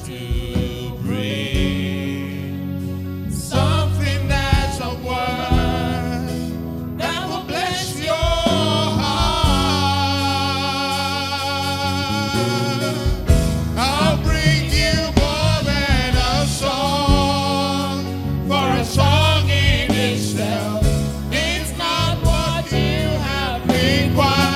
to bring something that's a word that will bless your heart. I'll bring you more than a song, for a song in itself, it's not what you have required.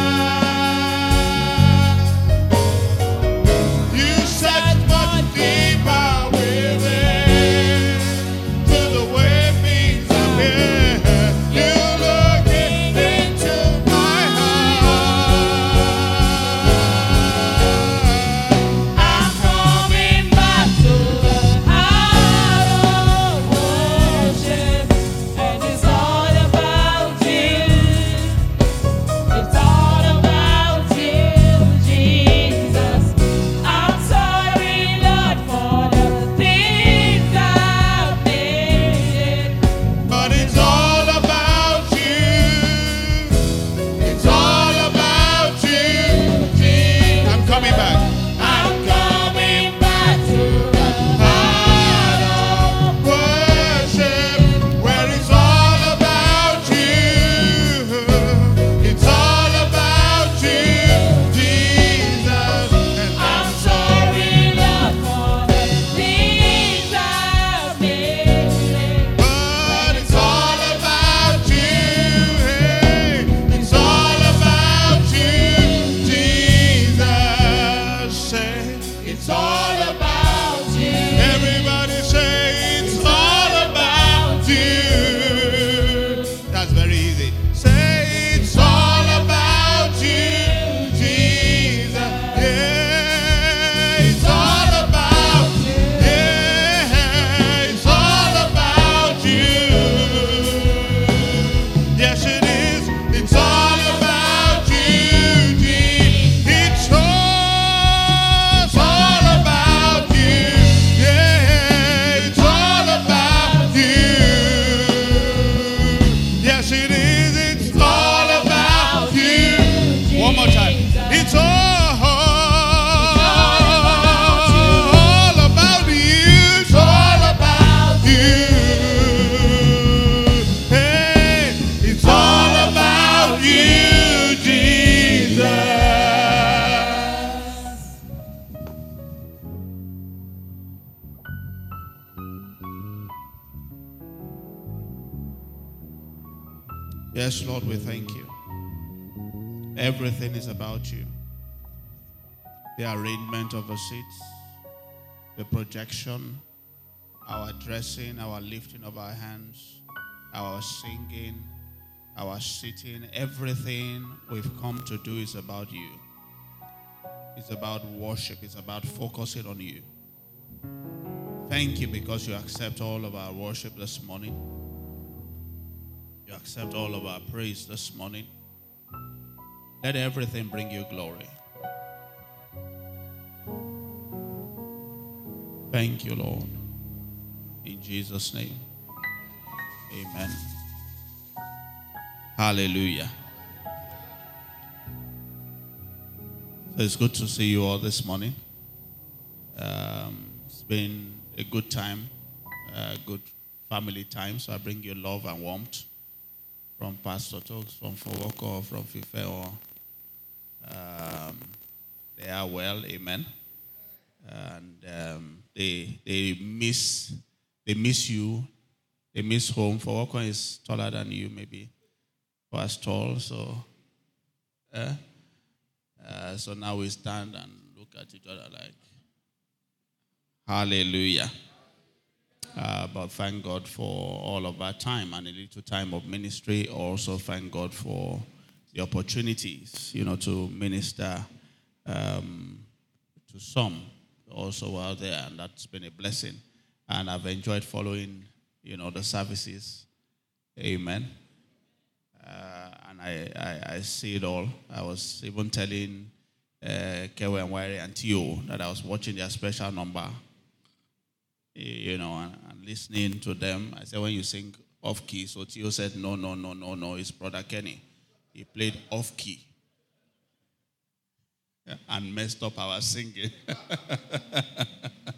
You search much deeper within to the way things appear. You look into my heart. I'm coming back to the heart of worship, and it's all about you. It's all about you, Jesus. I'm sorry, Lord, for the things I've made. But it's all about you. It's all about you, Jesus. I'm coming back. I'm coming back to the heart of Worship where it's all about you. It's all about you, Jesus. And I'm sorry, Lord, for the things I've made. but it's all about you. Hey, it's all about you, Jesus. Say it's all about you. Everybody say it's all about you. That's very easy. Say it's all about you, Jesus. Yeah, it's all about you. Yeah, it's all about you. Yes, it is. It's all about you, Jesus. It's all about you. Yeah, it's all about you. Yes, it is. It's all about you. One more time. It's all about you. It's all about you. Hey, it's all about you, Jesus. Yes, Lord, we thank you. Everything is about you. The arrangement of the seats, the projection, our dressing, our lifting of our hands, our singing, our sitting, everything we've come to do is about you. It's about worship. It's about focusing on you. Thank you because you accept all of our worship this morning. You accept all of our praise this morning. Let everything bring you glory. Thank you, Lord. In Jesus' name. Amen. Hallelujah. So it's good to see you all this morning. It's been a good time, a good family time. So I bring you love and warmth from Pastor Talks, from Fowoko, from Fifeo. They are well, amen. And they miss you. They miss home. Fowoko is taller than you, maybe was tall. So so now we stand and look at each other like, hallelujah. But thank God for all of our time and a little time of ministry. Also thank God for the opportunities, to minister to some also out there, and that's been a blessing. And I've enjoyed following, the services. Amen. And I see it all. I was even telling Kewe and Wire and Tio that I was watching their special number, and listening to them. I said, when you sing off key, so Tio said, no, it's Brother Kenny. He played off key and messed up our singing.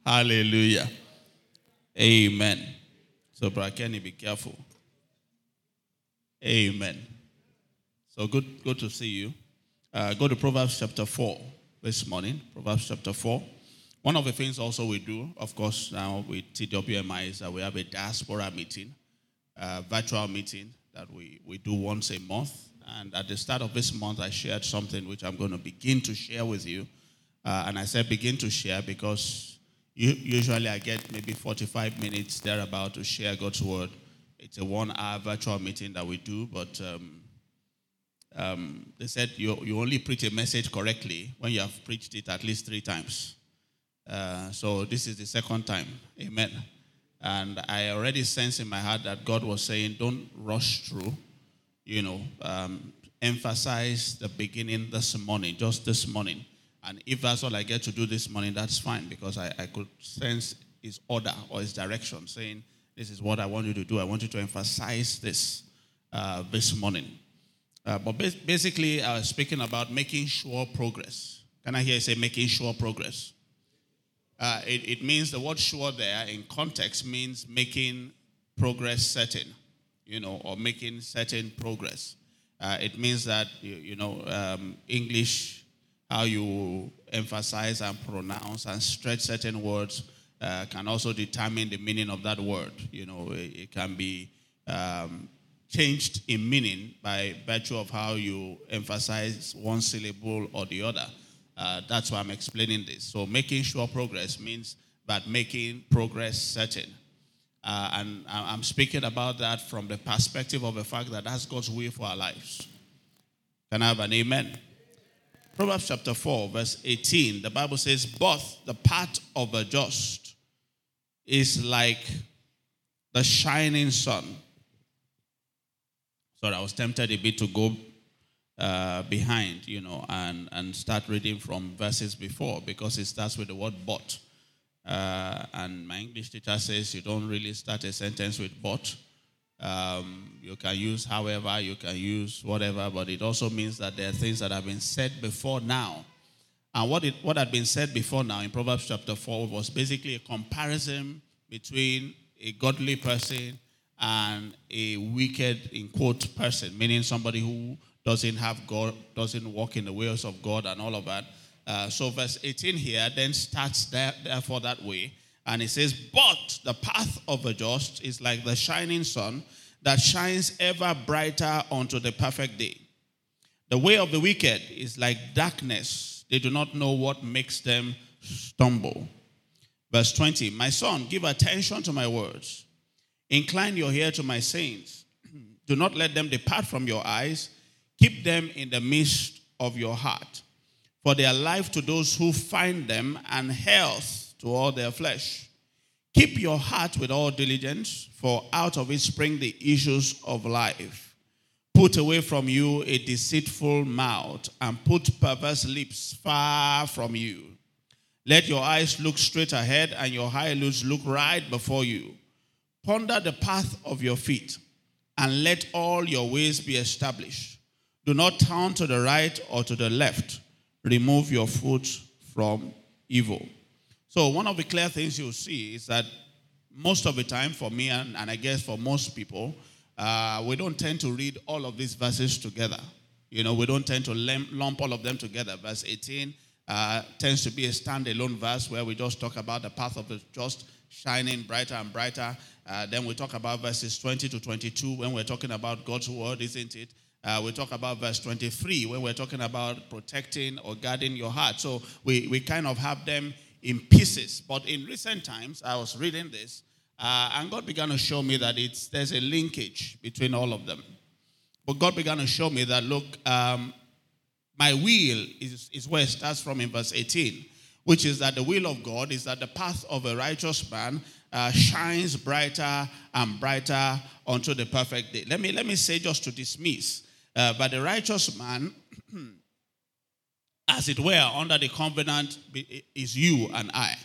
Hallelujah. Amen. So, Brother Kenny, be careful. Amen. So good to see you. Go to Proverbs chapter 4 this morning. Proverbs chapter 4. One of the things also we do, of course, now with TWMI is that we have a diaspora meeting, virtual meeting that we do once a month. And at the start of this month, I shared something which I'm going to begin to share with you. And I said begin to share because usually I get maybe 45 minutes thereabout to share God's word. It's a 1-hour virtual meeting that we do, but they said you only preach a message correctly when you have preached it at least 3 times. So this is the second time. Amen. And I already sense in my heart that God was saying, don't rush through. Emphasize the beginning this morning, just this morning. And if that's all I get to do this morning, that's fine, because I could sense his order or his direction saying, this is what I want you to do. I want you to emphasize this morning. But basically, I was speaking about making sure progress. Can I hear you say making sure progress? It means the word sure there in context means making progress certain, or making certain progress. It means that, English, how you emphasize and pronounce and stretch certain words can also determine the meaning of that word. It can be changed in meaning by virtue of how you emphasize one syllable or the other. That's why I'm explaining this. So making sure progress means that making progress certain. And I'm speaking about that from the perspective of the fact that that's God's will for our lives. Can I have an amen? Proverbs chapter 4, verse 18, the Bible says, but the path of the just is like the shining sun. Sorry, I was tempted a bit to go behind, and start reading from verses before, because it starts with the word but. And my English teacher says you don't really start a sentence with but. You can use however, you can use whatever, but it also means that there are things that have been said before now. And what had been said before now in Proverbs chapter 4 was basically a comparison between a godly person and a wicked, in quote, person, meaning somebody who doesn't have God, doesn't walk in the ways of God and all of that. So verse 18 here then starts therefore that way. And it says, but the path of the just is like the shining sun that shines ever brighter unto the perfect day. The way of the wicked is like darkness. They do not know what makes them stumble. Verse 20, my son, give attention to my words. Incline your ear to my sayings. Do not let them depart from your eyes. Keep them in the midst of your heart. For they are life to those who find them, and health to all their flesh. Keep your heart with all diligence, for out of it spring the issues of life. Put away from you a deceitful mouth, and put perverse lips far from you. Let your eyes look straight ahead, and your eyelids look right before you. Ponder the path of your feet, and let all your ways be established. Do not turn to the right or to the left. Remove your foot from evil. So one of the clear things you'll see is that most of the time for me, and I guess for most people, we don't tend to read all of these verses together. We don't tend to lump all of them together. Verse 18 tends to be a standalone verse where we just talk about the path of the just shining brighter and brighter. Then we talk about verses 20 to 22 when we're talking about God's word, isn't it? We talk about verse 23 when we're talking about protecting or guarding your heart. So we kind of have them in pieces. But in recent times, I was reading this, and God began to show me that there's a linkage between all of them. But God began to show me that, look, my will is where it starts from in verse 18, which is that the will of God is that the path of a righteous man shines brighter and brighter unto the perfect day. Let me say, just to dismiss, but the righteous man, as it were, under the covenant is you and I.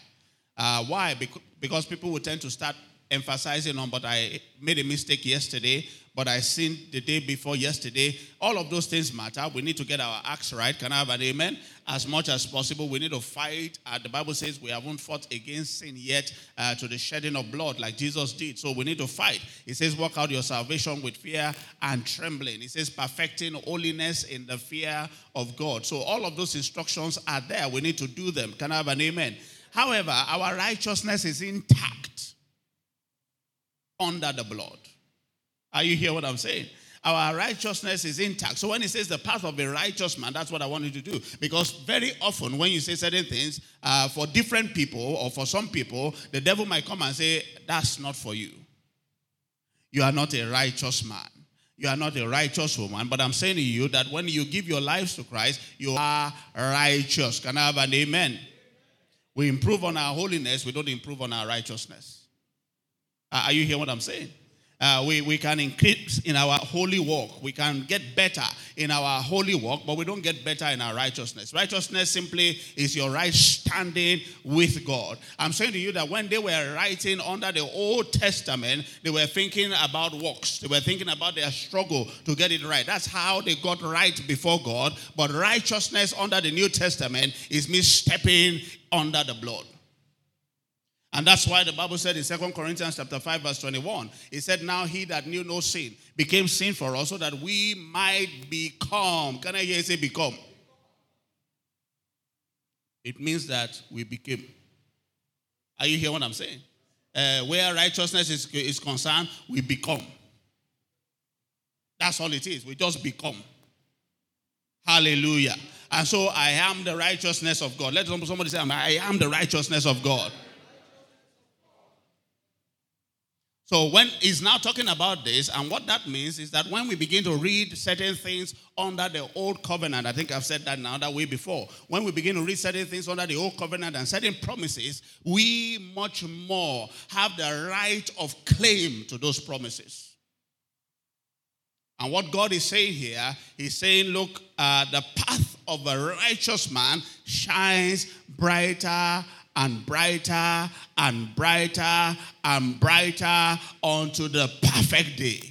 Why? Because people will tend to start emphasizing on, but I made a mistake yesterday, but I sinned the day before yesterday. All of those things matter. We need to get our acts right. Can I have an amen? As much as possible, we need to fight. The Bible says we haven't fought against sin yet to the shedding of blood like Jesus did. So we need to fight. It says work out your salvation with fear and trembling. It says perfecting holiness in the fear of God. So all of those instructions are there. We need to do them. Can I have an amen? However, our righteousness is intact under the blood. Are you hearing what I'm saying? Our righteousness is intact. So when it says the path of a righteous man, that's what I want you to do. Because very often when you say certain things, for different people or for some people, the devil might come and say, that's not for you. You are not a righteous man. You are not a righteous woman. But I'm saying to you that when you give your lives to Christ, you are righteous. Can I have an amen? We improve on our holiness. We don't improve on our righteousness. Are you hearing what I'm saying? We can increase in our holy walk. We can get better in our holy walk, but we don't get better in our righteousness. Righteousness simply is your right standing with God. I'm saying to you that when they were writing under the Old Testament, they were thinking about works. They were thinking about their struggle to get it right. That's how they got right before God. But righteousness under the New Testament is me stepping under the blood. And that's why the Bible said in 2 Corinthians chapter 5 verse 21, it said, now he that knew no sin became sin for us so that we might become. Can I hear you say become? It means that we became. Are you hearing what I'm saying? Where righteousness is concerned, we become. That's all it is. We just become. Hallelujah. And so I am the righteousness of God. Let somebody say, I am the righteousness of God. So when he's now talking about this, and what that means is that when we begin to read certain things under the old covenant, I think I've said that now that way before. When we begin to read certain things under the old covenant and certain promises, we much more have the right of claim to those promises. And what God is saying here, he's saying, look, the path of a righteous man shines brighter and brighter and brighter and brighter unto the perfect day.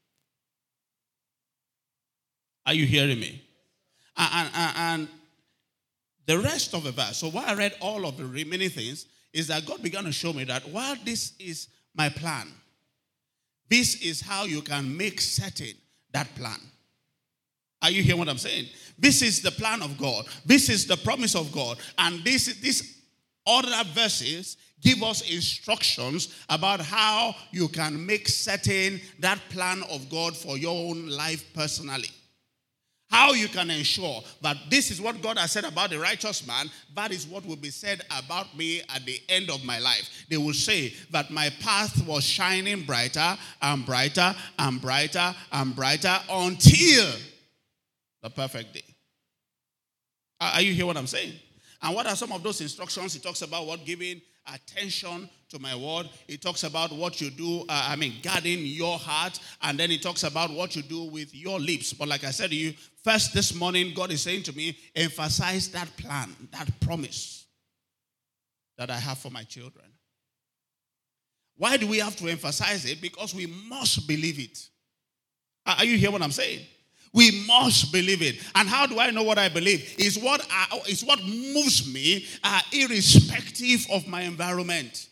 Are you hearing me? And the rest of the verse, so while I read all of the remaining things, is that God began to show me that while this is my plan, this is how you can make certain that plan. Are you hearing what I'm saying? This is the plan of God. This is the promise of God. And this other verses give us instructions about how you can make certain that plan of God for your own life personally. How you can ensure that this is what God has said about the righteous man, that is what will be said about me at the end of my life. They will say that my path was shining brighter and brighter and brighter and brighter until the perfect day. Are you hearing what I'm saying? And what are some of those instructions? He talks about what giving attention to my word. He talks about what you do, guarding your heart. And then he talks about what you do with your lips. But like I said to you, first this morning, God is saying to me, emphasize that plan, that promise that I have for my children. Why do we have to emphasize it? Because we must believe it. Are you hearing what I'm saying? We must believe it. And how do I know what I believe? It's what moves me irrespective of my environment.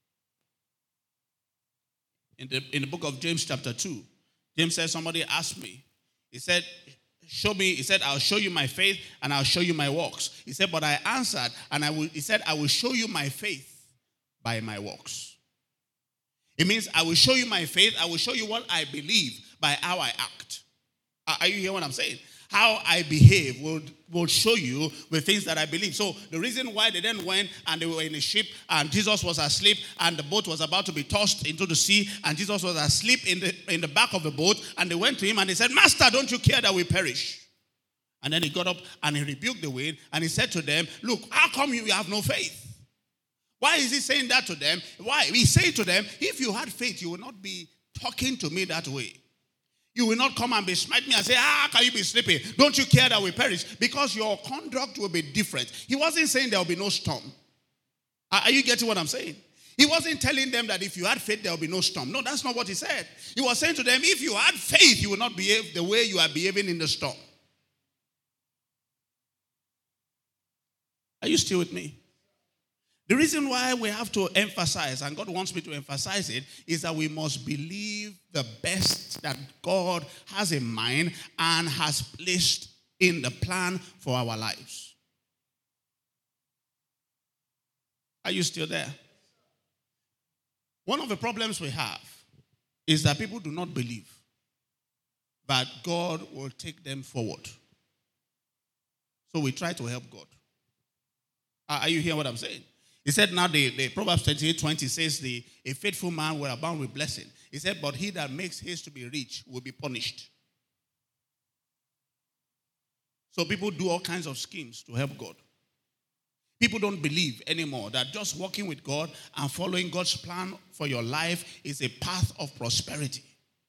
In the book of James chapter 2, James said, somebody asked me. He said, show me. He said, I'll show you my faith and I'll show you my works. He said, but I answered and he said, I will show you my faith by my works. It means I will show you my faith. I will show you what I believe by how I act. Are you hearing what I'm saying? How I behave will show you the things that I believe. So the reason why they then went and they were in a ship and Jesus was asleep and the boat was about to be tossed into the sea and Jesus was asleep in the back of the boat and they went to him and they said, Master, don't you care that we perish? And then he got up and he rebuked the wind and he said to them, look, how come you have no faith? Why is he saying that to them? Why? He said to them, if you had faith, you would not be talking to me that way. You will not come and be smite me and say, how can you be sleeping? Don't you care that we perish? Because your conduct will be different. He wasn't saying there will be no storm. Are you getting what I'm saying? He wasn't telling them that if you had faith, there will be no storm. No, that's not what he said. He was saying to them, if you had faith, you will not behave the way you are behaving in the storm. Are you still with me? The reason why we have to emphasize, and God wants me to emphasize it, is that we must believe the best that God has in mind and has placed in the plan for our lives. Are you still there? One of the problems we have is that people do not believe that God will take them forward. So we try to help God. Are you hearing what I'm saying? He said now the Proverbs 28:20 says a faithful man will abound with blessing. He said, but he that makes haste to be rich will be punished. So people do all kinds of schemes to help God. People don't believe anymore that just walking with God and following God's plan for your life is a path of prosperity.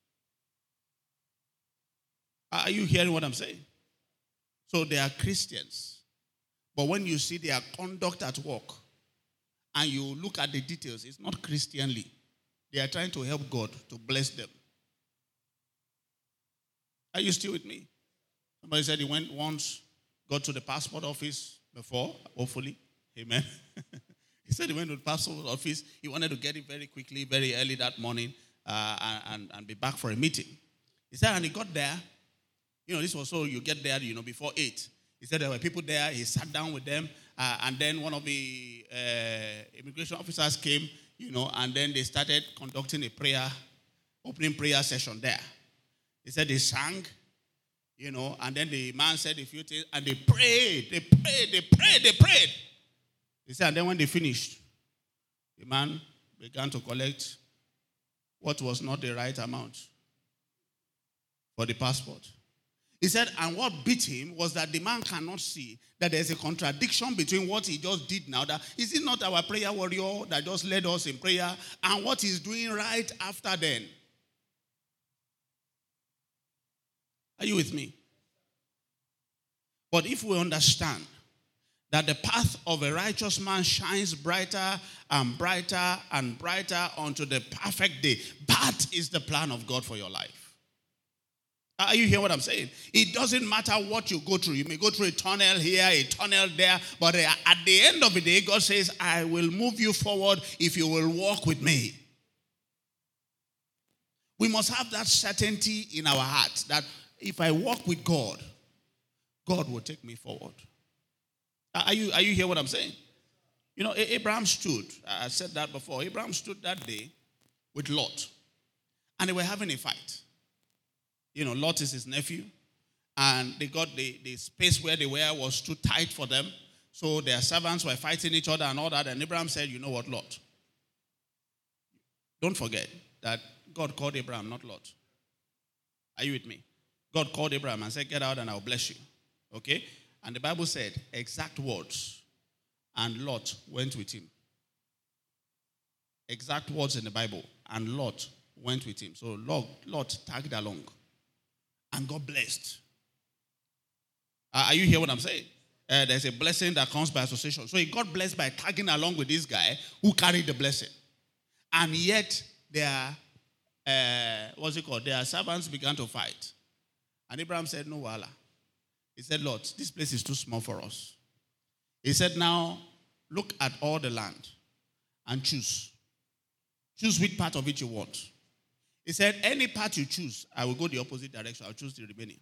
Are you hearing what I'm saying? So they are Christians. But when you see their conduct at work and you look at the details, it's not Christianly. They are trying to help God to bless them. Are you still with me? Somebody said he went once, got to the passport office before, hopefully. Amen. He said he went to the passport office. He wanted to get it very quickly, very early that morning, and be back for a meeting. He said, and he got there. This was so you get there, before 8. He said there were people there. He sat down with them. And then one of the immigration officers came, and then they started conducting a opening prayer session there. He said they sang, and then the man said a few things, and they prayed. He said, and then when they finished, the man began to collect what was not the right amount for the passport. He said, and what beat him was that the man cannot see that there's a contradiction between what he just did now. That is it not our prayer warrior that just led us in prayer and what he's doing right after then? Are you with me? But if we understand that the path of a righteous man shines brighter and brighter and brighter unto the perfect day, that is the plan of God for your life. Are you hearing what I'm saying? It doesn't matter what you go through. You may go through a tunnel here, a tunnel there, but at the end of the day, God says, I will move you forward if you will walk with me. We must have that certainty in our hearts that if I walk with God, God will take me forward. Are you hearing what I'm saying? Abraham stood. I said that before. Abraham stood that day with Lot, and they were having a fight. Lot is his nephew, and they got the space where they were was too tight for them, so their servants were fighting each other and all that, and Abraham said, you know what, Lot? Don't forget that God called Abraham, not Lot. Are you with me? God called Abraham and said, get out and I'll bless you. Okay? And the Bible said exact words, and Lot went with him. Exact words in the Bible, and Lot went with him. So Lot tagged along and got blessed. Are you hearing what I'm saying? There's a blessing that comes by association. So he got blessed by tagging along with this guy who carried the blessing. And yet their servants began to fight. And Abraham said, no, wahala. He said, Lord, this place is too small for us. He said, now look at all the land and choose. Choose which part of it you want. He said, any part you choose, I will go the opposite direction. I'll choose the remaining.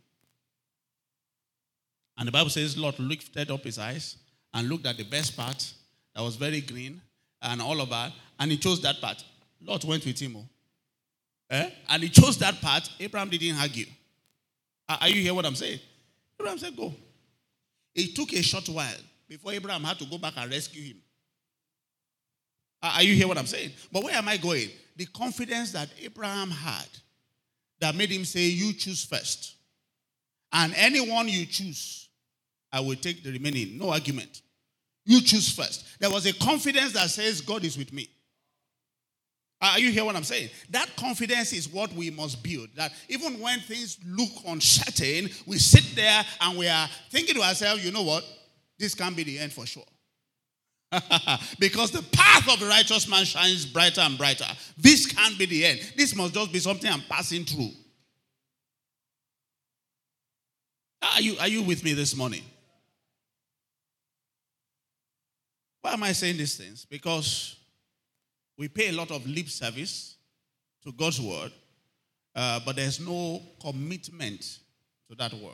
And the Bible says, Lot lifted up his eyes and looked at the best part that was very green and all of that, and he chose that part. Lot went with him. And he chose that part. Abraham didn't argue. Are you hearing what I'm saying? Abraham said, go. It took a short while before Abraham had to go back and rescue him. Are you hearing what I'm saying? But where am I going? The confidence that Abraham had that made him say, you choose first. And anyone you choose, I will take the remaining. No argument. You choose first. There was a confidence that says, God is with me. Are you hearing what I'm saying? That confidence is what we must build. That even when things look uncertain, we sit there and we are thinking to ourselves, you know what? This can't be the end for sure. Because the path of the righteous man shines brighter and brighter. This can't be the end. This must just be something I'm passing through. Are you with me this morning? Why am I saying these things? Because we pay a lot of lip service to God's word, but there's no commitment to that word.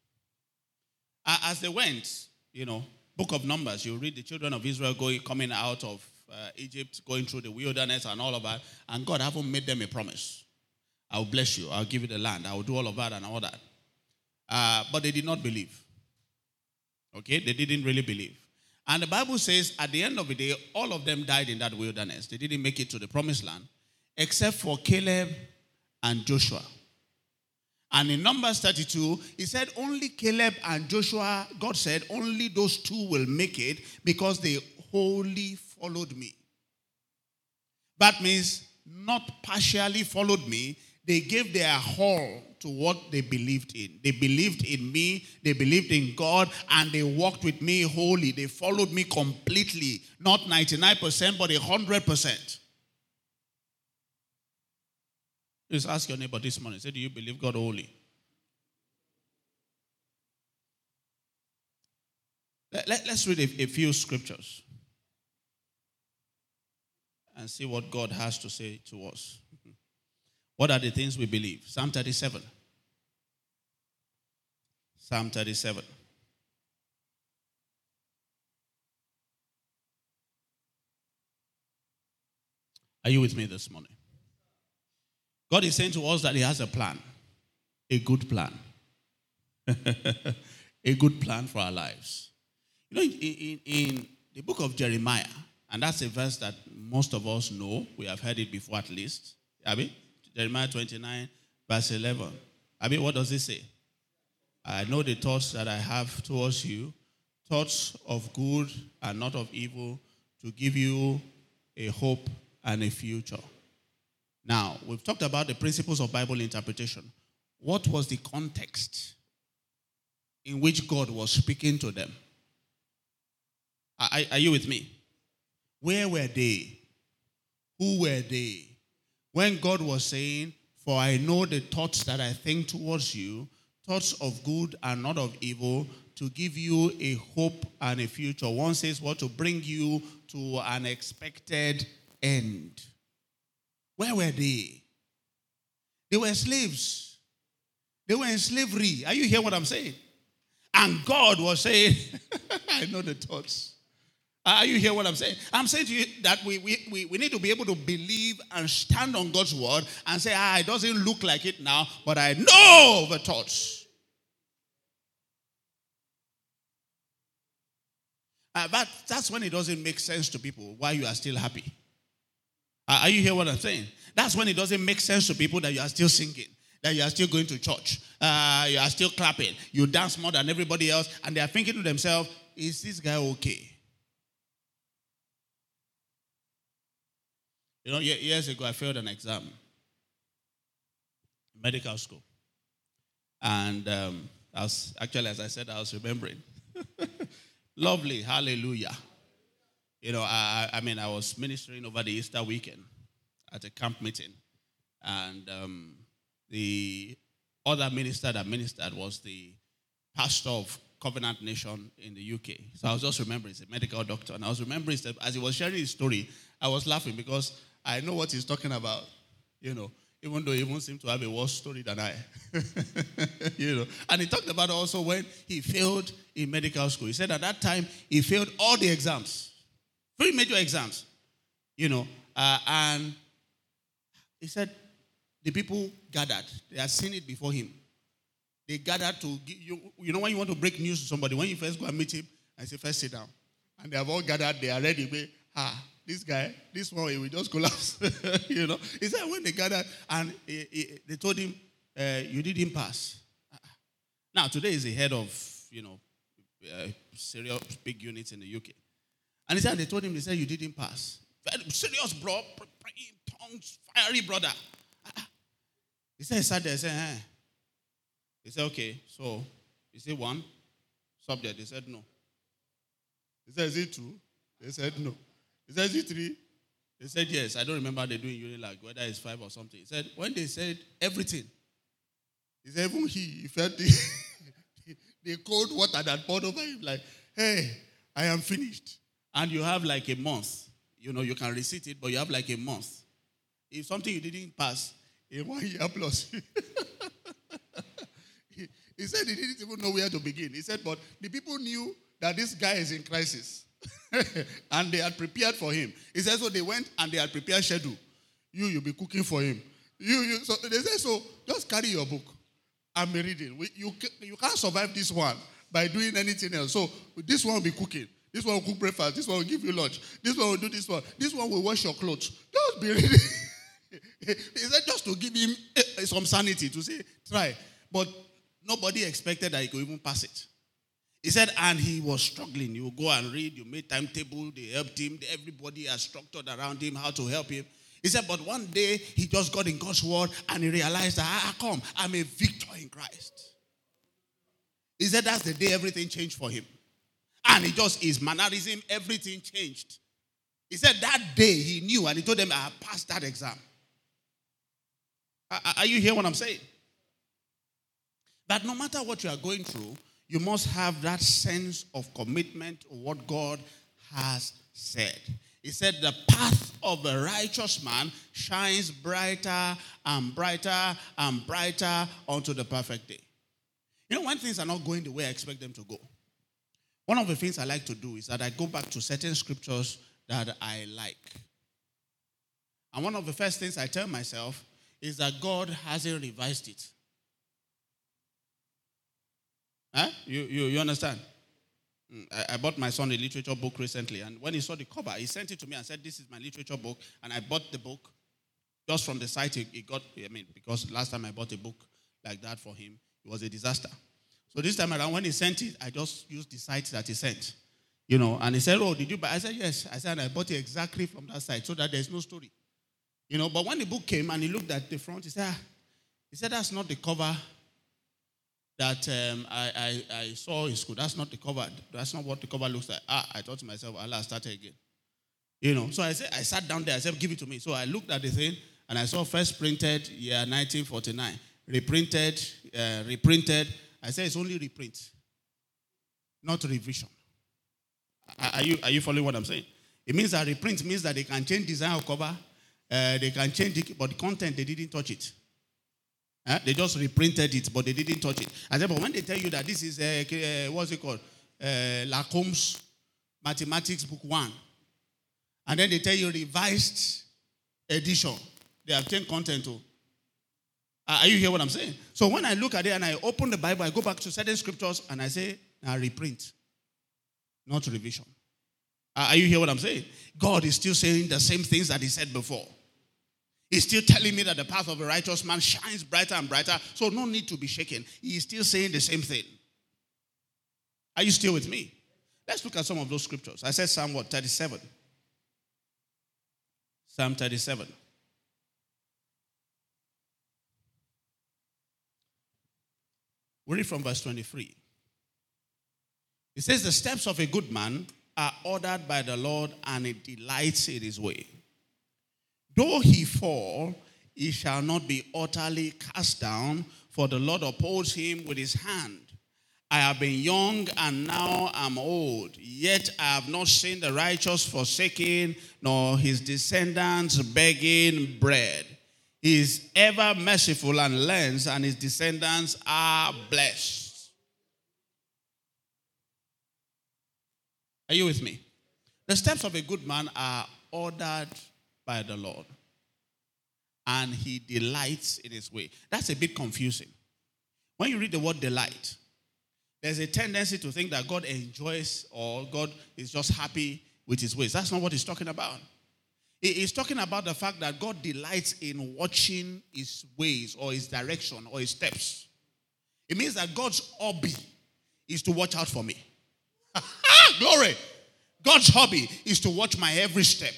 As they went, Book of Numbers, you read the children of Israel coming out of Egypt, going through the wilderness and all of that, and God haven't made them a promise. I'll bless you. I'll give you the land. I'll do all of that and all that. But they did not believe. Okay? They didn't really believe. And the Bible says at the end of the day, all of them died in that wilderness. They didn't make it to the promised land, except for Caleb and Joshua. And in Numbers 32, he said only Caleb and Joshua, God said, only those two will make it because they wholly followed me. That means not partially followed me. They gave their all to what they believed in. They believed in me, they believed in God, and they walked with me wholly. They followed me completely. Not 99%, but 100%. Just ask your neighbor this morning. Say, do you believe God wholly? Let's read a few scriptures and see what God has to say to us. What are the things we believe? Psalm 37. Psalm 37. Are you with me this morning? God is saying to us that he has a plan. A good plan. A good plan for our lives. In the book of Jeremiah, and that's a verse that most of us know. We have heard it before at least. Abi? Jeremiah 29, verse 11. Abi, what does it say? I know the thoughts that I have towards you, thoughts of good and not of evil, to give you a hope and a future. Now, we've talked about the principles of Bible interpretation. What was the context in which God was speaking to them? Are you with me? Where were they? Who were they? When God was saying, for I know the thoughts that I think towards you, thoughts of good and not of evil, to give you a hope and a future. One says, what? To bring you to an expected end. Where were they? They were slaves. They were in slavery. Are you hearing what I'm saying? And God was saying, I know the thoughts. Are you hearing what I'm saying? I'm saying to you that we need to be able to believe and stand on God's word and say, it doesn't look like it now, but I know the thoughts. But that's when it doesn't make sense to people why you are still happy. Are you hearing what I'm saying? That's when it doesn't make sense to people that you are still singing, that you are still going to church, you are still clapping, you dance more than everybody else, and they are thinking to themselves, is this guy okay? Years ago, I failed an exam, medical school. And as I said, I was remembering. Lovely, hallelujah. I was ministering over the Easter weekend at a camp meeting. And the other minister that ministered was the pastor of Covenant Nation in the UK. So I was just remembering, he's a medical doctor. And I was remembering, as he was sharing his story, I was laughing because I know what he's talking about, even though he even seemed to have a worse story than I. And he talked about also when he failed in medical school. He said at that time, he failed all the exams. 3 major exams. And he said the people gathered. They had seen it before him. They gathered to give you, when you want to break news to somebody, when you first go and meet him, and say, first sit down. And they have all gathered, they are ready. This guy, this one, he will just collapse. He said when they gathered and they told him, you didn't pass. Now, today is the head of, serious big units in the UK. And he said, they told him, they said, you didn't pass. Very serious, bro, praying tongues, fiery brother. He said, he sat there, he said, He said, okay, so, he said 1 subject. He said, no. He said, is it 2? They said no. He said, is it 3? They said yes. I don't remember they doing Unilag, whether it's 5 or something. He said, when they said everything, he said, even he felt the cold water that poured over him, like, hey, I am finished. And you have like a month. You know, you can receipt it, but you have like a month. If something you didn't pass, in 1 year plus. He said he didn't even know where to begin. He said, but the people knew that this guy is in crisis. And they had prepared for him. He said, so they went and they had prepared schedule. You'll be cooking for him. So they said, so just carry your book and be reading. You can't survive this one by doing anything else. So this one will be cooking. This one will cook breakfast. This one will give you lunch. This one will do this one. This one will wash your clothes. Just be reading. He said just to give him some sanity to say, try. But nobody expected that he could even pass it. He said, and he was struggling. You go and read, you made timetable, they helped him. Everybody has structured around him how to help him. He said, but one day he just got in God's word and he realized that I'm a victor in Christ. He said that's the day everything changed for him. And his mannerism, everything changed. He said that day he knew and he told them, I passed that exam. Are you hearing what I'm saying? That no matter what you are going through, you must have that sense of commitment to what God has said. He said the path of a righteous man shines brighter and brighter and brighter unto the perfect day. You know, when things are not going the way I expect them to go, one of the things I like to do is that I go back to certain scriptures that I like. And one of the first things I tell myself is that God hasn't revised it. Huh? You understand? I bought my son a literature book recently, and when he saw the cover, he sent it to me and said, this is my literature book, and I bought the book just from the site he got, because last time I bought a book like that for him, it was a disaster. So this time around, when he sent it, I just used the site that he sent, and he said, oh, did you buy? I said, yes. I said, I bought it exactly from that site so that there's no story. But when the book came and he looked at the front, he said, that's not the cover that I saw in school. That's not the cover. That's not what the cover looks like. I thought to myself, Allah, started again. So I sat down there. I said, give it to me. So I looked at the thing and I saw first printed year 1949, reprinted. I said, it's only reprint, not revision. Are you following what I'm saying? It means that reprint means that they can change design of cover, they can change it, but the content, they didn't touch it. They just reprinted it, but they didn't touch it. I said, but when they tell you that this is, what's it called? Lacombe's Mathematics Book 1, and then they tell you revised edition, they have changed content too. Are you hearing what I'm saying? So when I look at it and I open the Bible, I go back to certain scriptures and I say, now reprint, not revision. Are you hearing what I'm saying? God is still saying the same things that he said before. He's still telling me that the path of a righteous man shines brighter and brighter, so no need to be shaken. He is still saying the same thing. Are you still with me? Let's look at some of those scriptures. I said Psalm 37. Psalm 37. We read from verse 23. It says, the steps of a good man are ordered by the Lord, and it delights in his way. Though he fall, he shall not be utterly cast down, for the Lord upholds him with his hand. I have been young and now am old, yet I have not seen the righteous forsaken, nor his descendants begging bread. He is ever merciful and lends, and his descendants are blessed. Are you with me? The steps of a good man are ordered by the Lord, and he delights in his way. That's a bit confusing. When you read the word delight, there's a tendency to think that God enjoys or God is just happy with his ways. That's not what he's talking about. He's talking about the fact that God delights in watching his ways or his direction or his steps. It means that God's hobby is to watch out for me. Glory. God's hobby is to watch my every step.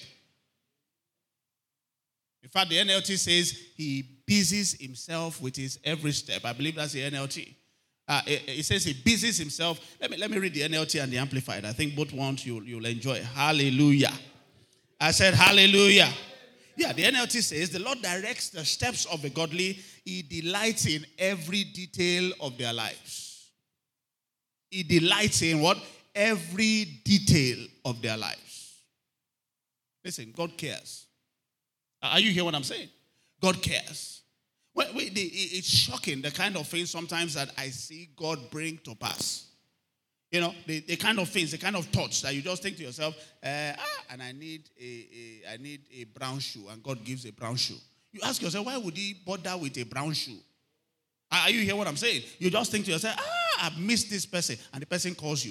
In fact, the NLT says he busies himself with his every step. I believe that's the NLT. It says he busies himself. Let me read the NLT and the Amplified. I think both ones you'll enjoy. Hallelujah. I said hallelujah. Yeah, the NLT says the Lord directs the steps of the godly. He delights in every detail of their lives. He delights in what? Every detail of their lives. Listen, God cares. Are you hearing what I'm saying? God cares. It's shocking the kind of things sometimes that I see God bring to pass. You know, the kind of things, the kind of thoughts that you just think to yourself, and I need a brown shoe, and God gives a brown shoe. You ask yourself, why would he bother with a brown shoe? Are you hearing what I'm saying? You just think to yourself, I've missed this person, and the person calls you.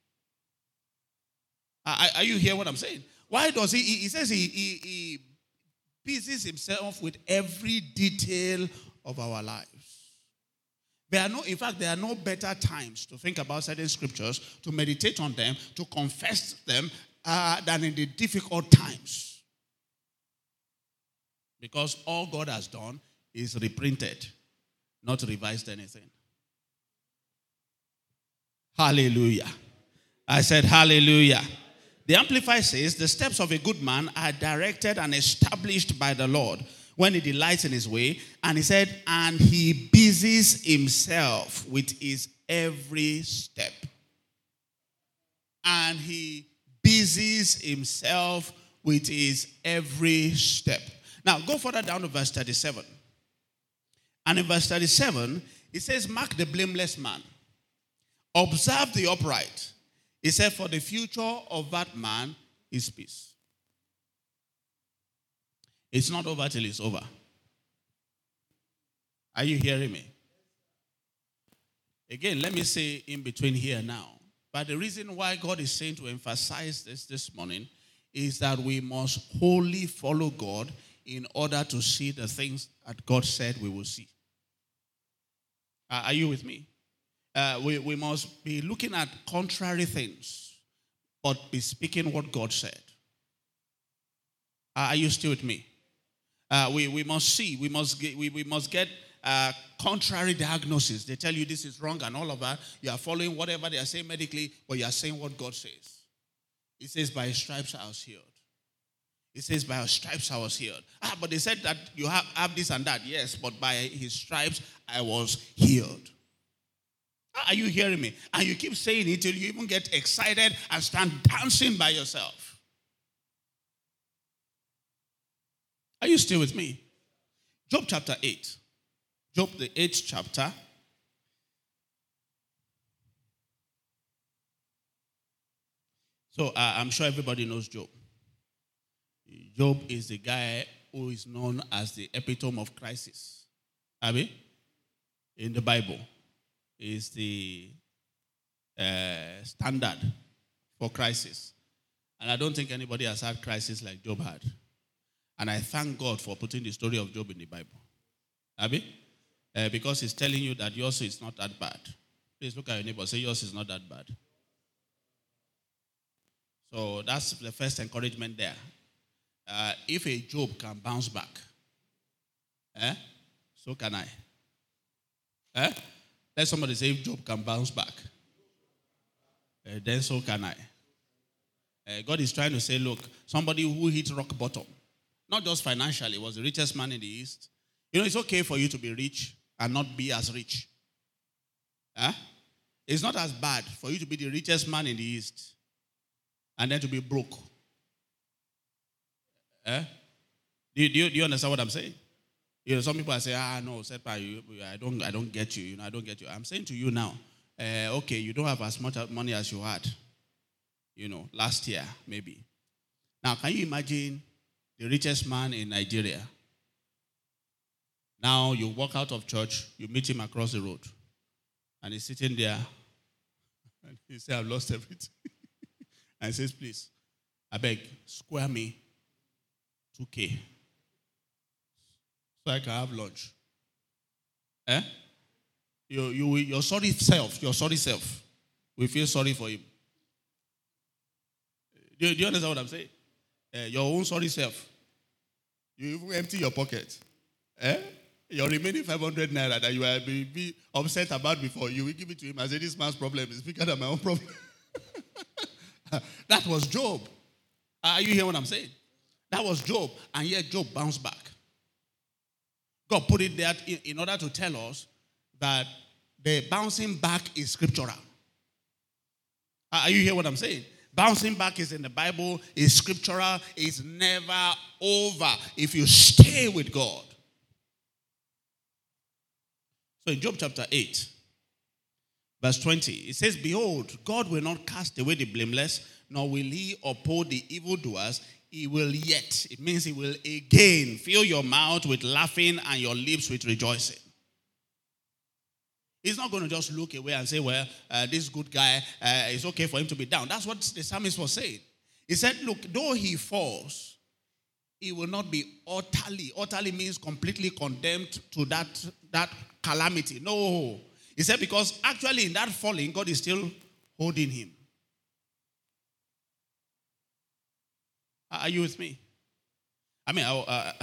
Are you hearing what I'm saying? Why does he says he busies himself with every detail of our lives. There are no better times to think about certain scriptures, to meditate on them, to confess them, than in the difficult times. Because all God has done is reprinted, not revised anything. Hallelujah. I said hallelujah. The Amplified says, the steps of a good man are directed and established by the Lord when he delights in his way. And he said, and he busies himself with his every step. And he busies himself with his every step. Now, go further down to verse 37. And in verse 37, it says, mark the blameless man. Observe the upright. He said, for the future of that man is peace. It's not over till it's over. Are you hearing me? Again, let me say in between here now. But the reason why God is saying to emphasize this morning is that we must wholly follow God in order to see the things that God said we will see. Are you with me? We must be looking at contrary things, but be speaking what God said. Are you still with me? We must see, we must get contrary diagnosis. They tell you this is wrong and all of that. You are following whatever they are saying medically, but you are saying what God says. It says, by his stripes I was healed. It says, by his stripes I was healed. But they said that you have this and that. Yes, but by his stripes I was healed. Are you hearing me? And you keep saying it till you even get excited and start dancing by yourself. Are you still with me? Job chapter 8. Job the 8th chapter. So I'm sure everybody knows Job. Job is the guy who is known as the epitome of crisis. Abi? In the Bible. Is the standard for crisis. And I don't think anybody has had crisis like Job had. And I thank God for putting the story of Job in the Bible. Abi? Because it's telling you that yours is not that bad. Please look at your neighbor. Say yours is not that bad. So that's the first encouragement there. If a Job can bounce back, so can I. Let somebody say, if Job can bounce back, then so can I. God is trying to say, look, somebody who hit rock bottom, not just financially, was the richest man in the East. You know, it's okay for you to be rich and not be as rich. It's not as bad for you to be the richest man in the East and then to be broke. Do you understand what I'm saying? You know, some people are saying, no, Sepa, I don't get you. You know, I don't get you. I'm saying to you now, okay, you don't have as much money as you had, you know, last year, maybe. Now, can you imagine the richest man in Nigeria? Now, you walk out of church, you meet him across the road, and he's sitting there, and he says, I've lost everything. And he says, please, I beg, square me 2K. So I can have lunch. Your sorry self will feel sorry for him. Do you understand what I'm saying? Your own sorry self. You even empty your pocket. Your remaining 500 naira that you will be upset about before, you will give it to him and say, this man's problem is bigger than my own problem. That was Job. Are you hearing what I'm saying? That was Job. And yet Job bounced back. God put it there in order to tell us that the bouncing back is scriptural. Are you hearing what I'm saying? Bouncing back is in the Bible, is scriptural, is never over if you stay with God. So in Job chapter 8, verse 20, it says, behold, God will not cast away the blameless, nor will he uphold the evildoers. He will yet, it means he will again fill your mouth with laughing and your lips with rejoicing. He's not going to just look away and say, well, this good guy, it's okay for him to be down. That's what the psalmist was saying. He said, look, though he falls, he will not be utterly means completely condemned to that calamity. No. He said, because actually in that falling, God is still holding him. Are you with me? I mean,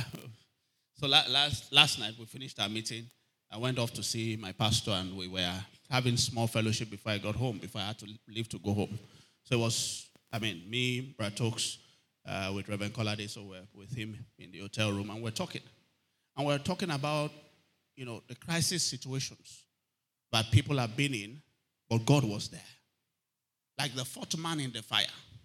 so last night we finished our meeting. I went off to see my pastor, and we were having small fellowship before I got home, before I had to leave to go home. So it was, me, Brad Tokes, with Reverend Colade, so we're with him in the hotel room, and we're talking. And we're talking about, the crisis situations that people have been in, but God was there. Like the fourth man in the fire.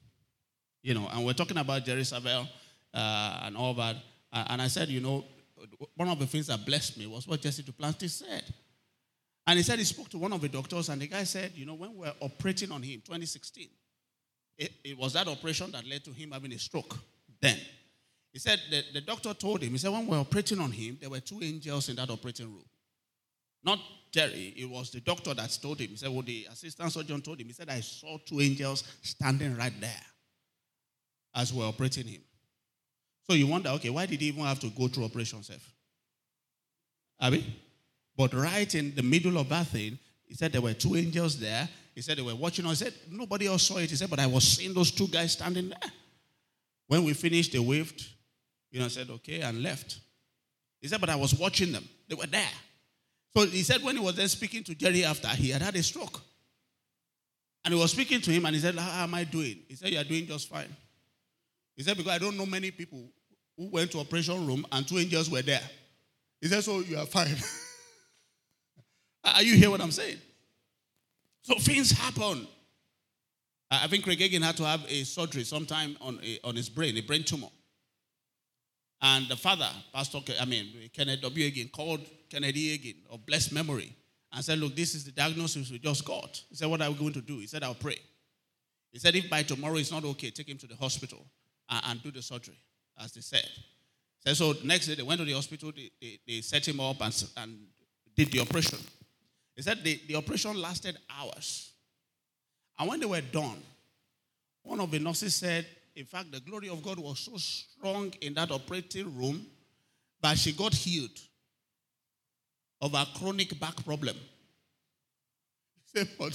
And we're talking about Jezebel and all that. And I said, one of the things that blessed me was what Jesse Duplantis said. And he said he spoke to one of the doctors, and the guy said, when we were operating on him, 2016, it was that operation that led to him having a stroke then. He said the doctor told him, he said, when we were operating on him, there were two angels in that operating room. Not Jerry, it was the doctor that told him. He said, the assistant surgeon told him, he said, I saw two angels standing right there as we were operating him. So you wonder, okay, why did he even have to go through Operation Safe? Abi? But right in the middle of that thing, he said there were two angels there. He said they were watching us. He said nobody else saw it. He said, but I was seeing those two guys standing there. When we finished, they waved, said okay, and left. He said, but I was watching them. They were there. So he said when he was then speaking to Jerry after, he had a stroke. And he was speaking to him, and he said, how am I doing? He said, you are doing just fine. He said, because I don't know many people who went to operation room and two angels were there. He said, so you are fine. Are you hear what I'm saying? So things happen. I think Craig Hagin had to have a surgery sometime on his brain, a brain tumor. And the father, Kenneth W. Hagin, called Kennedy Hagin of blessed memory and said, look, this is the diagnosis we just got. He said, what are we going to do? He said, I'll pray. He said, if by tomorrow it's not okay, take him to the hospital and do the surgery, as they said. So next day they went to the hospital, they set him up and did the operation. He said the operation lasted hours. And when they were done, one of the nurses said, in fact, the glory of God was so strong in that operating room that she got healed of a chronic back problem. He said, what?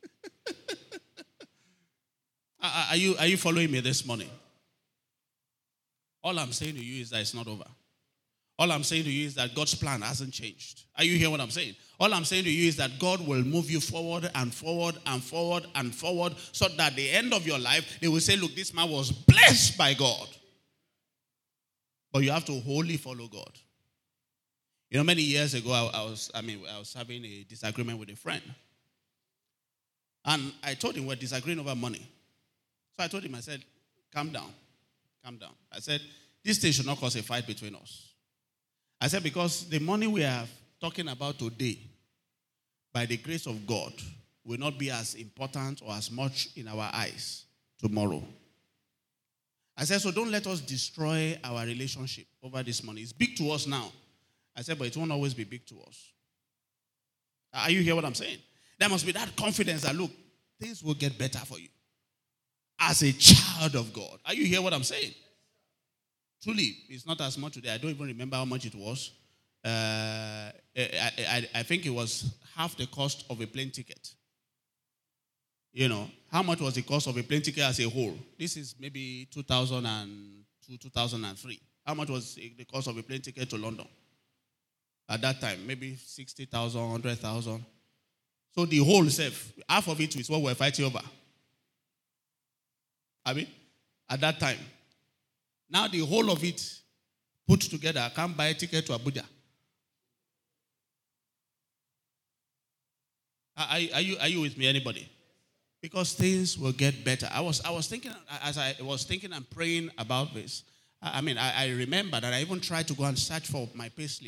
Are you following me this morning? All I'm saying to you is that it's not over. All I'm saying to you is that God's plan hasn't changed. Are you hearing what I'm saying? All I'm saying to you is that God will move you forward and forward and forward and forward so that at the end of your life, they will say, look, this man was blessed by God. But you have to wholly follow God. Many years ago, I was having a disagreement with a friend. And I told him we're disagreeing over money. So I told him, I said, calm down. Calm down. I said, this thing should not cause a fight between us. I said, because the money we are talking about today, by the grace of God, will not be as important or as much in our eyes tomorrow. I said, so don't let us destroy our relationship over this money. It's big to us now. I said, but it won't always be big to us. Are you hear what I'm saying? There must be that confidence that, look, things will get better for you. As a child of God. Are you hear what I'm saying? Truly, it's not as much today. I don't even remember how much it was. I think it was half the cost of a plane ticket. How much was the cost of a plane ticket as a whole? This is maybe 2002, 2003. How much was the cost of a plane ticket to London? at that time, maybe 60,000, 100,000. So the whole self, half of it is what we're fighting over. I mean, at that time. Now the whole of it put together, I can't buy a ticket to Abuja. Are you with me, anybody? Because things will get better. I was thinking, as I was thinking and praying about this, I remember that I even tried to go and search for my pay slip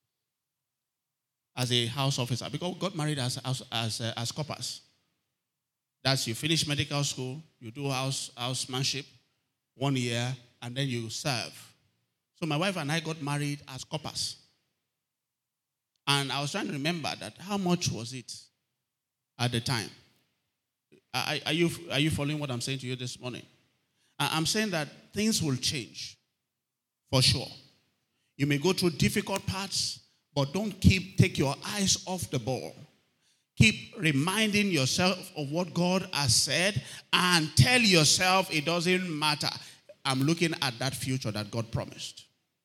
as a house officer, because we got married as coppers. That's, you finish medical school, you do housemanship 1 year, and then you serve. So my wife and I got married as coppers. And I was trying to remember that how much was it at the time. Are you following what I'm saying to you this morning? I'm saying that things will change, for sure. You may go through difficult parts, but don't take your eyes off the ball. Keep reminding yourself of what God has said and tell yourself it doesn't matter. I'm looking at that future that God promised.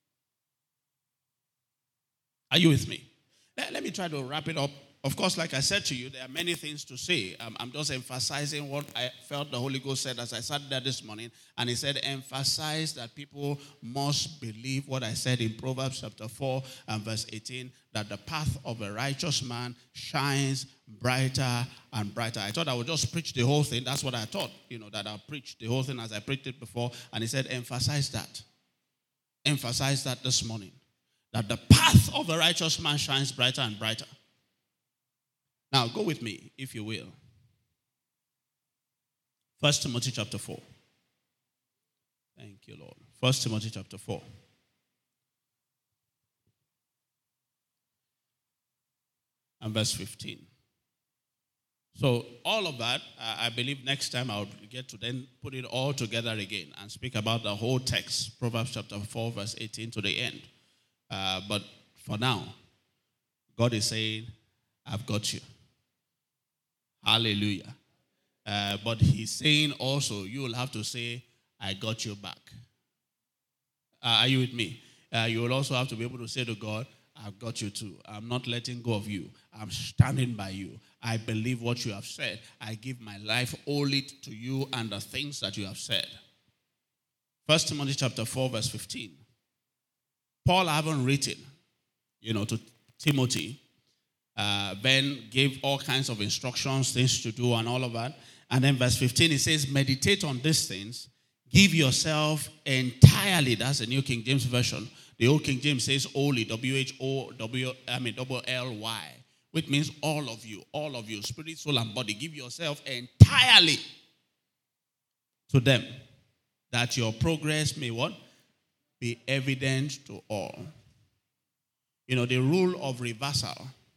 Are you with me? Let me try to wrap it up. Of course, like I said to you, there are many things to say. I'm just emphasizing what I felt the Holy Ghost said as I sat there this morning. And he said, emphasize that people must believe what I said in Proverbs chapter 4 and verse 18, that the path of a righteous man shines brighter and brighter. I thought I would just preach the whole thing. That's what I thought, that I'll preach the whole thing as I preached it before. And he said, emphasize that. Emphasize that this morning, that the path of a righteous man shines brighter and brighter. Now, go with me, if you will. 1 Timothy chapter 4. Thank you, Lord. 1 Timothy chapter 4. And verse 15. So, all of that, I believe next time I'll get to then put it all together again and speak about the whole text, Proverbs chapter 4, verse 18 to the end. But for now, God is saying, I've got you. Hallelujah. But he's saying also, you will have to say, I got you back. Are you with me? You will also have to be able to say to God, I've got you too. I'm not letting go of you. I'm standing by you. I believe what you have said. I give my life wholly to you and the things that you have said. 1 Timothy chapter 4, verse 15. Paul haven't written, to Timothy. Ben gave all kinds of instructions, things to do and all of that. And then verse 15, it says, meditate on these things. Give yourself entirely. That's the New King James Version. The Old King James says wholly, W-H-O-L-Y, which means all of you, spirit, soul, and body. Give yourself entirely to them, that your progress may what? Be evident to all. The rule of reversal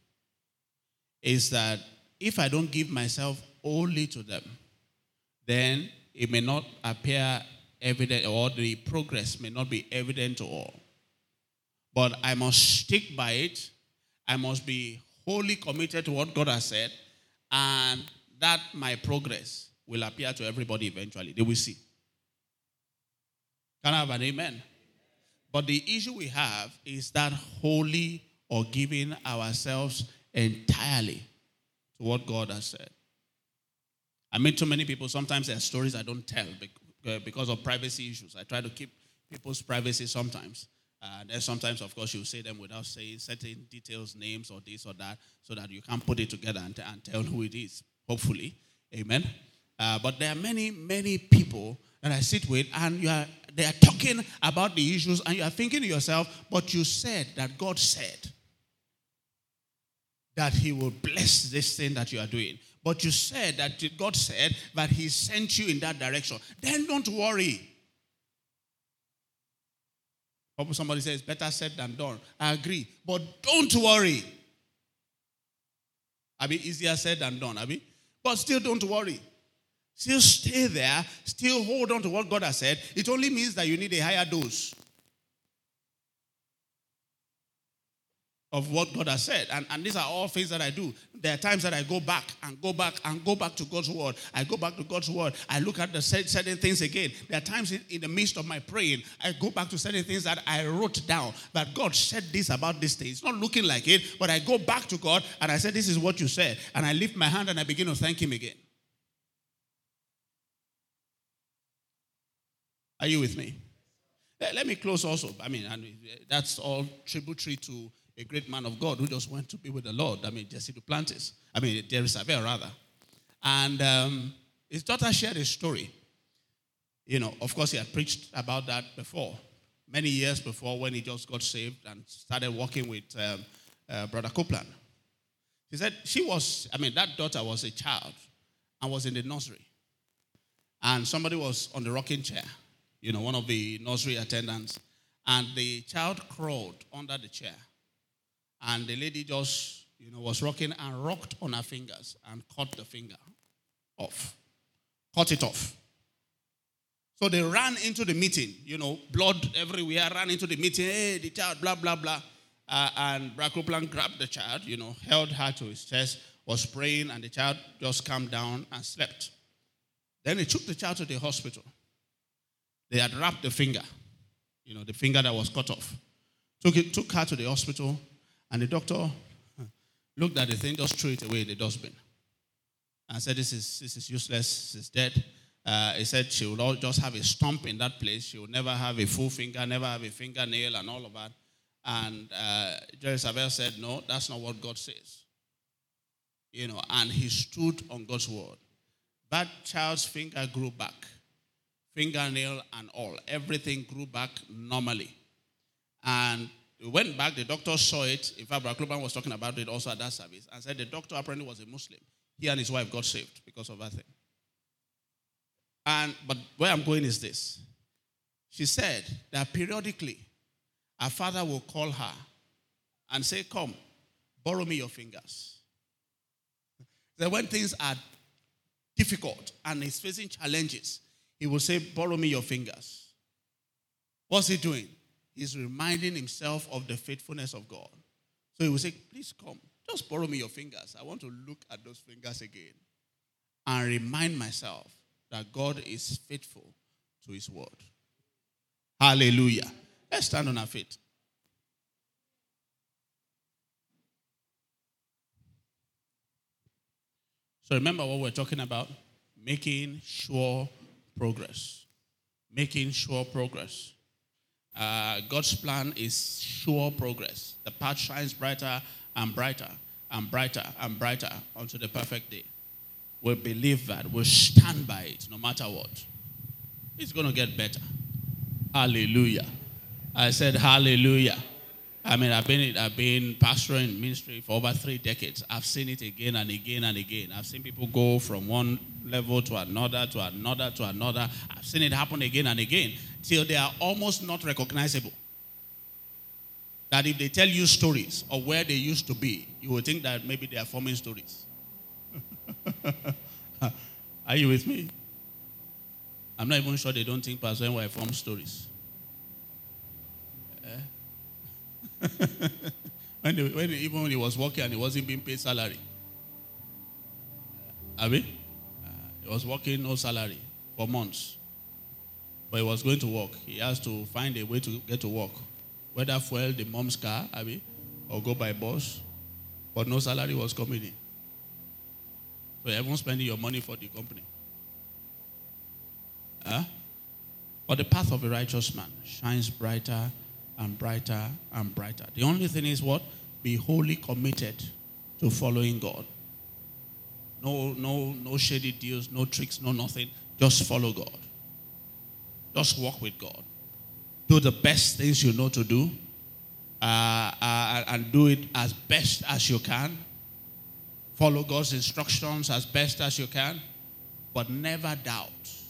is that if I don't give myself wholly to them, then it may not appear evident, or the progress may not be evident to all. But I must stick by it. I must be wholly committed to what God has said, and that my progress will appear to everybody eventually. They will see. Can I have an amen? But the issue we have is that wholly, or giving ourselves entirely to what God has said. I meet too many people. Sometimes there are stories I don't tell because of privacy issues. I try to keep people's privacy sometimes. Then sometimes, of course, you say them without saying certain details, names, or this or that, so that you can put it together and tell who it is, hopefully. Amen? But there are many, many people that I sit with, and they are talking about the issues, and you are thinking to yourself, but you said that God said that he will bless this thing that you are doing. But you said that God said that he sent you in that direction. Then don't worry. Somebody says, better said than done. I agree. But don't worry. Easier said than done. But still don't worry. Still stay there. Still hold on to what God has said. It only means that you need a higher dose of what God has said. And these are all things that I do. There are times that I go back and go back and go back to God's word. I go back to God's word. I look at the certain things again. There are times in the midst of my praying, I go back to certain things that I wrote down. That God said this about this thing. It's not looking like it, but I go back to God and I say, this is what you said. And I lift my hand and I begin to thank him again. Are you with me? Let me close also. That's all tributary to a great man of God who just went to be with the Lord. Jesse Duplantis. Jerry Savelle, rather. And his daughter shared a story. Of course, he had preached about that before, many years before, when he just got saved and started working with Brother Copeland. He said that daughter was a child and was in the nursery. And somebody was on the rocking chair, one of the nursery attendants. And the child crawled under the chair. And the lady just, was rocking and rocked on her fingers and cut the finger off. Cut it off. So they ran into the meeting, blood everywhere, ran into the meeting. Hey, the child, blah, blah, blah. And Brother Copeland grabbed the child, held her to his chest, was praying, and the child just calmed down and slept. Then they took the child to the hospital. They had wrapped the finger, the finger that was cut off. Took her to the hospital. And the doctor looked at the thing, just threw it away in the dustbin. And said, this is useless, this is dead. He said she will just have a stump in that place. She will never have a full finger, never have a fingernail and all of that. And Jerry Savelle said, no, that's not what God says. And he stood on God's word. That child's finger grew back. Fingernail and all. Everything grew back normally. And we went back, the doctor saw it. In fact, Brother Copeland was talking about it also at that service and said the doctor apparently was a Muslim. He and his wife got saved because of that thing. But where I'm going is this. She said that periodically, her father will call her and say, come, borrow me your fingers. That when things are difficult and he's facing challenges, he will say, borrow me your fingers. What's he doing? He's reminding himself of the faithfulness of God. So he will say, please come, just borrow me your fingers. I want to look at those fingers again and remind myself that God is faithful to his word. Hallelujah. Let's stand on our feet. So remember what we're talking about? Making sure progress. Making sure progress. God's plan is sure progress. The path shines brighter and brighter and brighter and brighter unto the perfect day. We believe that. We'll stand by it no matter what. It's going to get better. Hallelujah. I said hallelujah. I've been pastoring ministry for over 3 decades. I've seen it again and again and again. I've seen people go from one level to another, to another, to another. I've seen it happen again and again till they are almost not recognizable. That if they tell you stories of where they used to be, you will think that maybe they are forming stories. Are you with me? I'm not even sure they don't think Pastor NY forms stories. Even when he was working and he wasn't being paid salary. He was working no salary for months. But he was going to work. He has to find a way to get to work. Whether fuel the mom's car, or go by bus. But no salary was coming in. So you're even spending your money for the company. But the path of a righteous man shines brighter and brighter and brighter. The only thing is what? Be wholly committed to following God. No shady deals, no tricks, no nothing. Just follow God. Just walk with God. Do the best things you know to do. And do it as best as you can. Follow God's instructions as best as you can. But never doubt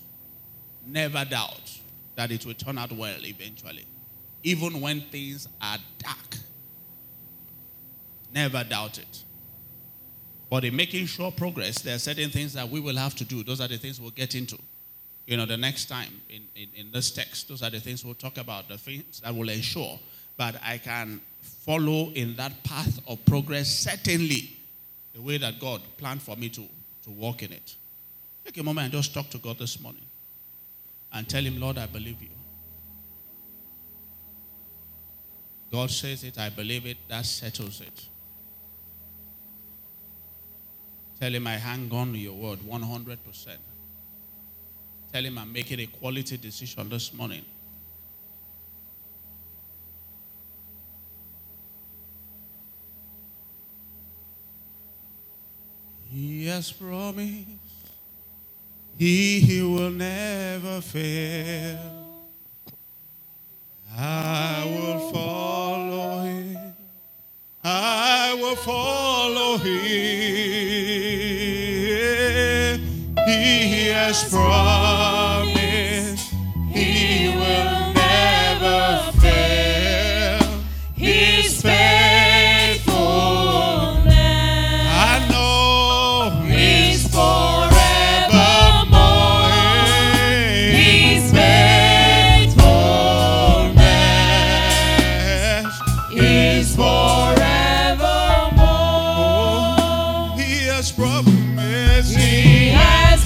that it will turn out well eventually. Even when things are dark. Never doubt it. But in making sure progress, there are certain things that we will have to do. Those are the things we'll get into. The next time in this text, those are the things we'll talk about. The things that will ensure but I can follow in that path of progress, certainly, the way that God planned for me to walk in it. Take a moment and just talk to God this morning and tell him, Lord, I believe you. God says it, I believe it, that settles it. Tell him I hang on to your word 100%. Tell him I'm making a quality decision this morning. He has promised he will never fail. I will follow him. I will follow him. He has promised he will never fail. His faithfulness, I know, is forevermore. His faithfulness is forevermore. He has promised. He has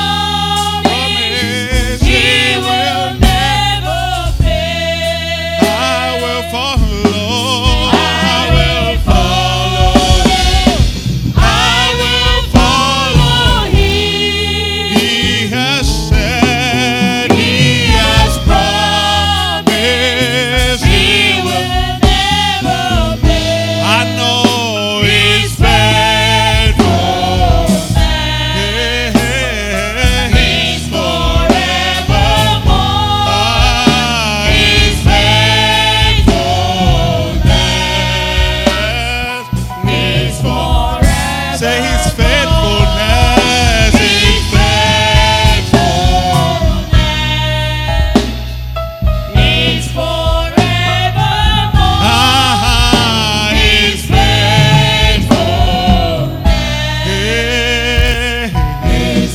promised he will never fail. I will follow. I will follow him. I will follow him. He has said, he has promised he will never fail. I know his faithfulness. He's forevermore. His faithfulness is forever. Say his faithfulness. His faithfulness is forevermore. His faithfulness is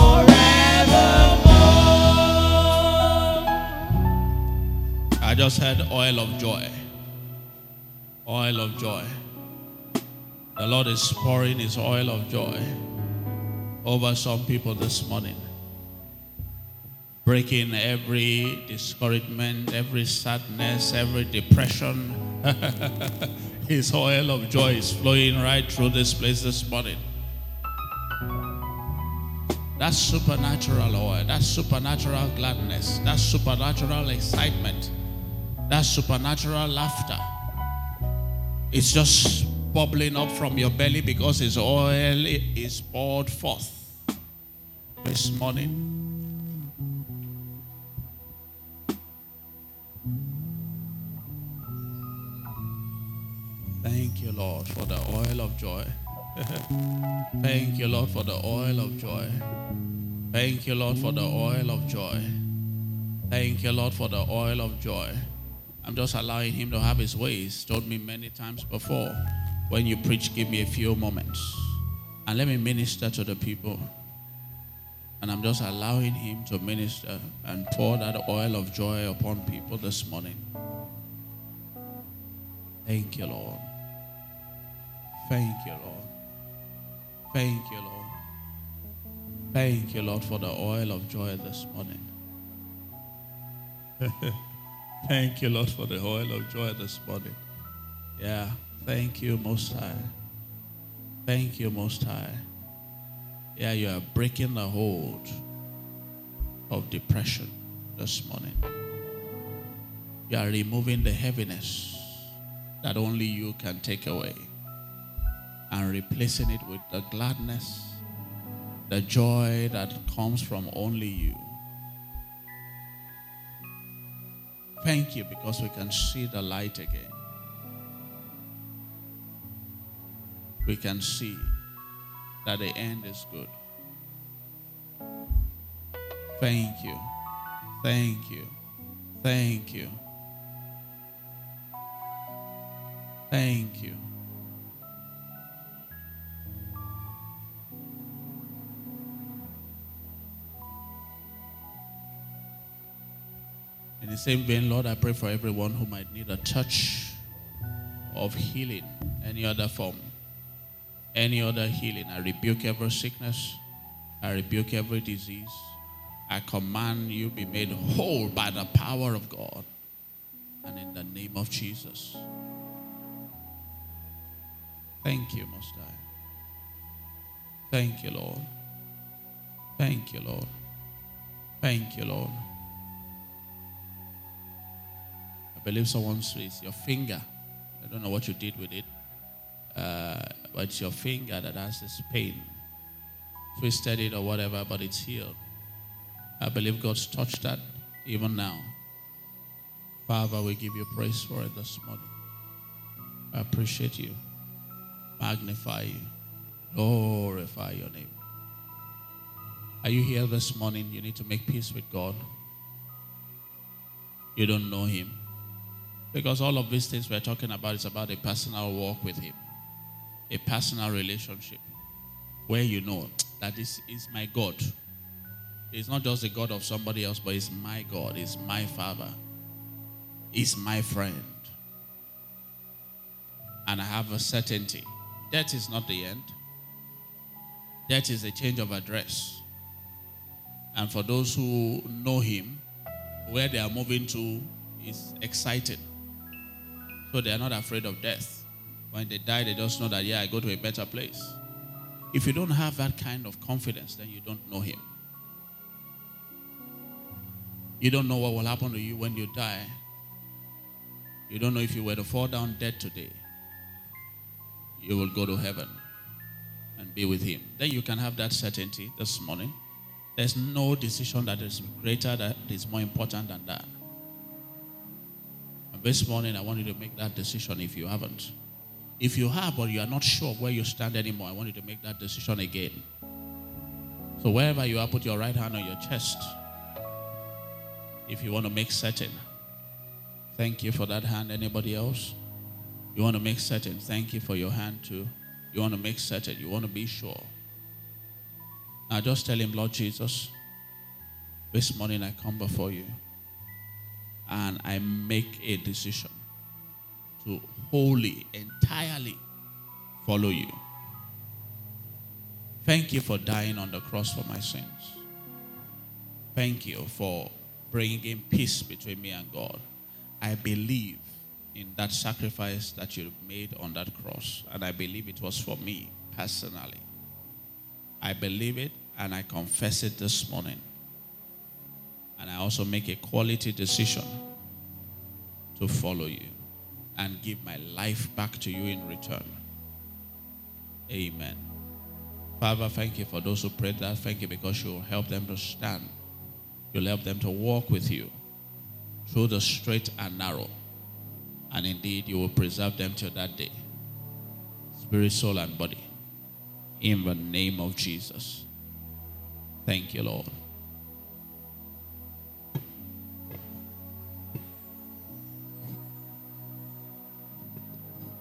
forevermore. I just had oil of joy. Oil of joy. The Lord is pouring his oil of joy over some people this morning. Breaking every discouragement, every sadness, every depression. His oil of joy is flowing right through this place this morning. That's supernatural oil. That's supernatural gladness. That's supernatural excitement. That's supernatural laughter. It's just bubbling up from your belly because his oil is poured forth this morning. Thank you, Lord, for the oil of joy. Thank you, Lord, for the oil of joy. Thank you, Lord, for the oil of joy. Thank you, Lord, for the oil of joy. I'm just allowing him to have his way. He's told me many times before, when you preach, give me a few moments and let me minister to the people. And I'm just allowing him to minister and pour that oil of joy upon people this morning. Thank you, Lord. Thank you, Lord. Thank you, Lord. Thank you, Lord, for the oil of joy this morning. Thank you, Lord, for the oil of joy this morning. Yeah, thank you, Most High. Thank you, Most High. Yeah, you are breaking the hold of depression this morning. You are removing the heaviness that only you can take away and replacing it with the gladness, the joy that comes from only you. Thank you because we can see the light again. We can see that the end is good. Thank you. Thank you. Thank you. Thank you. In the same vein, Lord, I pray for everyone who might need a touch of healing, any other form, any other healing. I rebuke every sickness. I rebuke every disease. I command you be made whole by the power of God. And in the name of Jesus. Thank you, Most High. Thank you, Lord. Thank you, Lord. Thank you, Lord. I believe someone says your finger. I don't know what you did with it. But it's your finger that has this pain. Twisted it or whatever, but it's healed. I believe God's touched that even now. Father, we give you praise for it this morning. I appreciate you. Magnify you. Glorify your name. Are you here this morning? You need to make peace with God. You don't know him. Because all of these things we're talking about is about a personal walk with him. A personal relationship. Where you know that this is my God. It's not just the God of somebody else, but it's my God. It's my Father. It's my friend. And I have a certainty. Death is not the end. Death is a change of address. And for those who know him, where they are moving to is exciting. So they are not afraid of death. When they die, they just know that, I go to a better place. If you don't have that kind of confidence, then you don't know him. You don't know what will happen to you when you die. You don't know if you were to fall down dead today, you will go to heaven and be with him. Then you can have that certainty this morning. There's no decision that is greater, that is more important than that. And this morning, I want you to make that decision if you haven't. If you have, but you are not sure of where you stand anymore, I want you to make that decision again. So wherever you are, put your right hand on your chest. If you want to make certain. Thank you for that hand. Anybody else? You want to make certain. Thank you for your hand too. You want to make certain. You want to be sure. Now just tell him, Lord Jesus, this morning I come before you and I make a decision to wholly, entirely follow you. Thank you for dying on the cross for my sins. Thank you for bringing peace between me and God. I believe in that sacrifice that you made on that cross, and I believe it was for me personally. I believe it and I confess it this morning. And I also make a quality decision to follow you and give my life back to you in return. Amen. Father, thank you for those who prayed that. Thank you because you will help them to stand. You'll help them to walk with you through the straight and narrow. And indeed, you will preserve them till that day. Spirit, soul, and body. In the name of Jesus. Thank you, Lord.